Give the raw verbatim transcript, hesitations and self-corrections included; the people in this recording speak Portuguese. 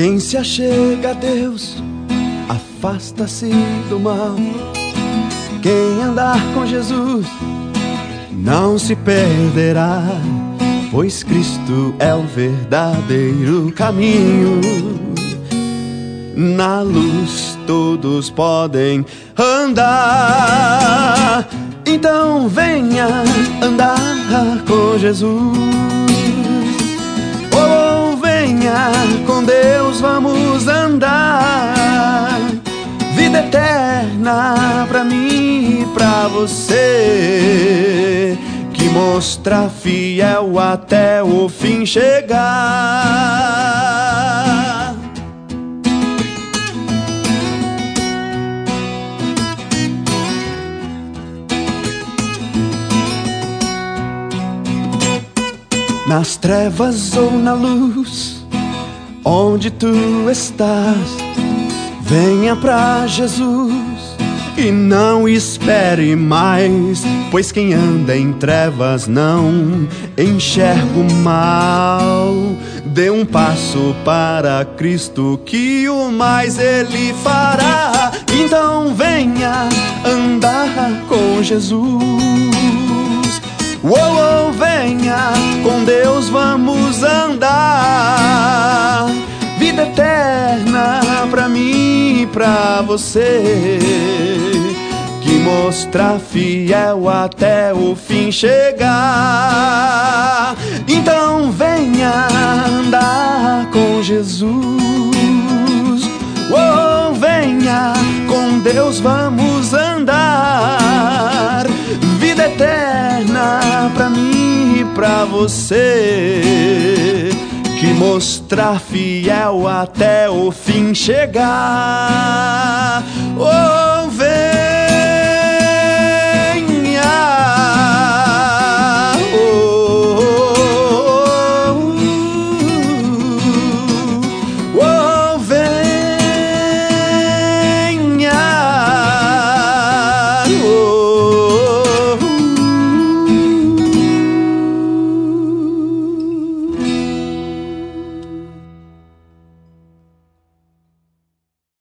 Quem se achega a Deus afasta-se do mal. Quem andar com Jesus não se perderá, pois Cristo é o verdadeiro caminho. Na luz todos podem andar, então venha andar com Jesus. Oh, venha com Deus, vamos andar. Vida eterna pra mim e pra você, que mostrar fiel até o fim chegar. Nas trevas ou na luz, onde tu estás, venha pra Jesus e não espere mais, pois quem anda em trevas não enxerga o mal. Dê um passo para Cristo que o mais Ele fará. Então venha andar com Jesus. Oh, oh, venha com Deus, vamos andar. Vida eterna pra mim e pra você, que mostrar fiel até o fim chegar. Então venha andar com Jesus. Oh, venha com Deus, vamos andar. Vida eterna pra mim e pra você, que mostrar fiel até o fim chegar. Oh, vem.